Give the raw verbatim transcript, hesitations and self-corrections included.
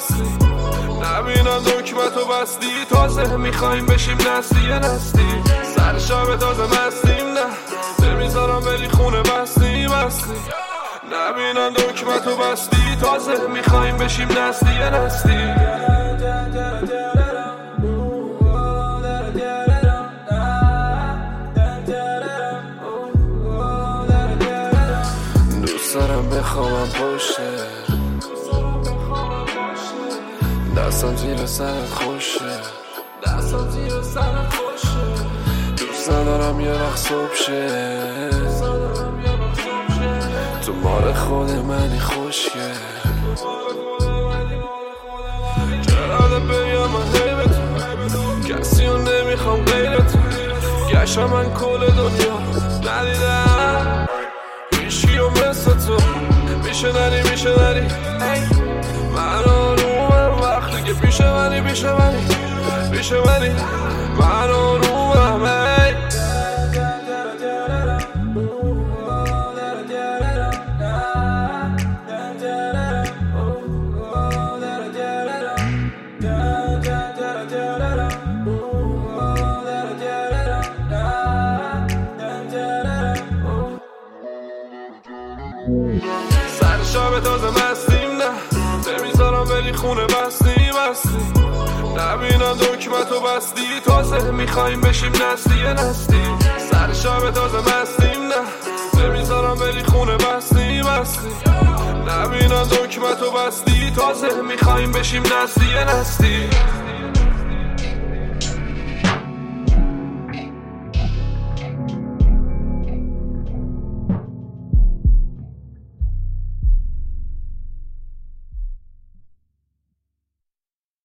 بستی، نبینم دکمتو بستی. تازه میخوایم بشیم نسلی نسلی، سر شب تازه مستیم. نه نمیذارم بری خونه بستی بستی، نبینم دکمتو بستی. تازه میخوایم بشیم نسلی نسلی. دوست دارم بخوابم پشته، دستم زیر سرت خوشه، دستم زیر سرت خوشه. دوست ندارم یه وقت صبح شه، تو مال خود منی خوشگه. چرا بگم من حیبت کسی رو نمیخوام غیرت، گشم من کل دنیا ندیدم هیچی و مثل تو. میشه نری میشه نری من آرومم وقتی که پیشه منی پیشه منی پیشه منی من آرومم. ای سر شب تازه مستیم. نه نمیذارم بری خونه بستی بستی، نبینم دکمتو بستی. تازه میخوایم بشیم نسلی نسلی، سر شب تازه مستیم. نه نمیذارم بری خونه بستی بستی، نبینم دکمتو بستی. تازه میخوایم بشیم نسلی نسلی.